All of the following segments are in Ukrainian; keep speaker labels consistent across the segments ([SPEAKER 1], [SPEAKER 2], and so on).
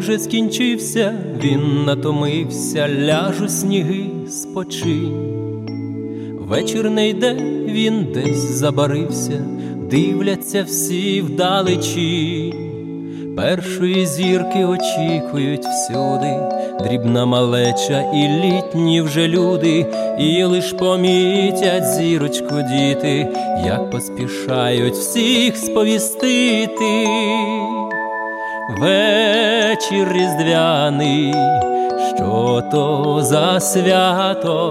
[SPEAKER 1] вже скінчився, він натомився, ляж у сніги, спочинь. Вечір не йде, він десь забарився, дивляться всі вдалечі. Першої зірки очікують всюди, дрібна малеча і літні вже люди, і лиш помітять зірочку діти, як поспішають всіх сповістити. Вечір різдвяний, що то за свято,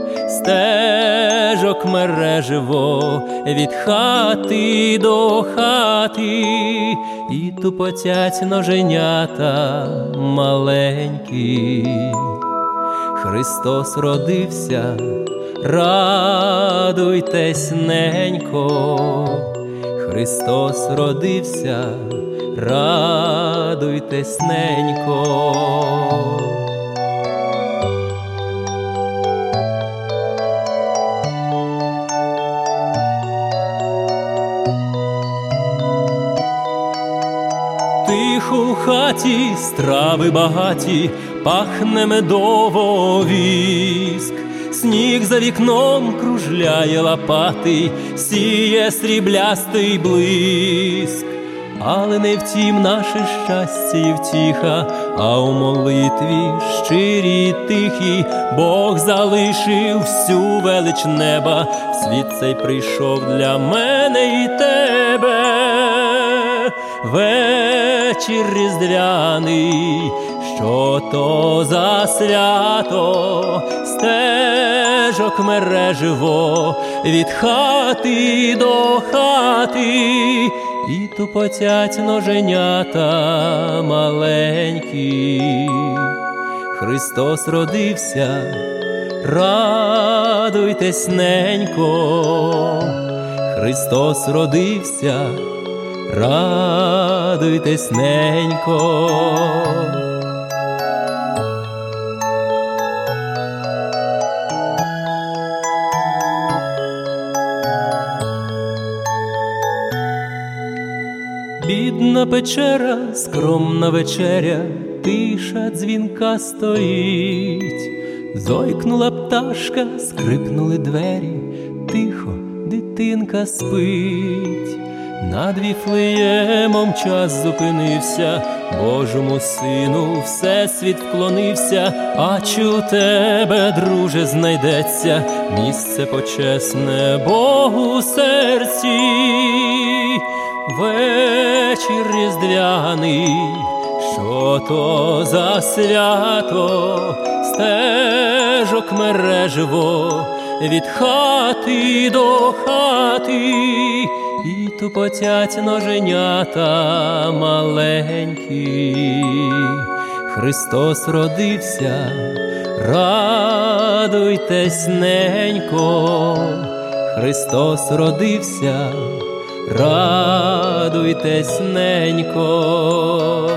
[SPEAKER 1] стежок мереживо від хати до хати, і тупотять ноженята маленькі. Христос родився, радуйтесь ненько. Христос родився, радуйтесь ненько. Тихо у хаті, страви багаті, пахне медово віск. Сніг за вікном кружляє лопатий, сіє сріблястий блиск. Але не в тім наше щастя і втіха, а у молитві щирій тихій Бог залишив всю велич неба, в світ цей прийшов для мене і тебе. Вечір різдвяний, що то за свято, стежок мереживо від хати до хати, і тупотять ноженята маленькі. Христос родився, радуйтесь ненько. Христос родився, радуйтесь ненько. Бідна печера, скромна вечеря, тиша дзвінка стоїть. Зойкнула пташка, скрипнули двері, тихо дитинка спить. Над Віфлеємом час зупинився, Божому Сину всесвіт вклонився. А чи у тебе, друже, знайдеться місце почесне Богу у серці? Вечір різдвяний, що то за свято, стежок мереживо від хати до хати, і тупотять ноженята маленькі. Христос родився, радуйтесь ненько. Христос родився, радуйтесь ненько.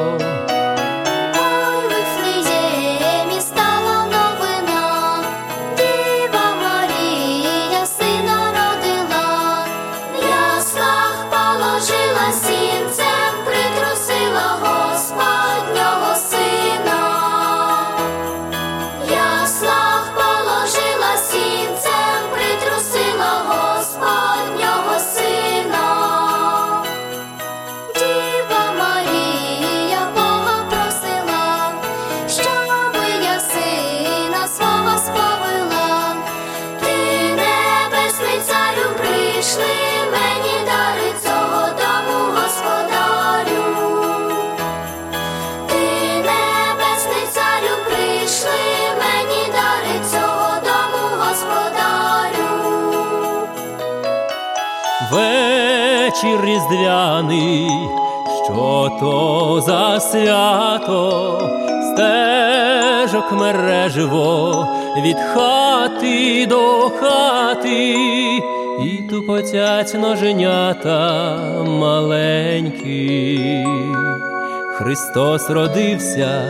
[SPEAKER 1] Вечір різдвяний, що то за свято, стежок мереживо від хати до хати, і тупотять ноженята маленькі. Христос родився,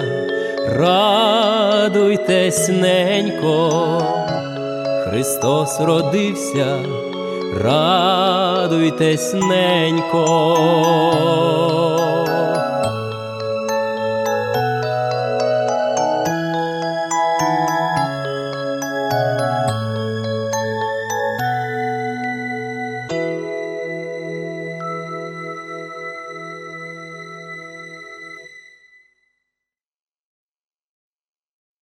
[SPEAKER 1] радуйтесь ненько. Христос родився, радуйтесь ненько.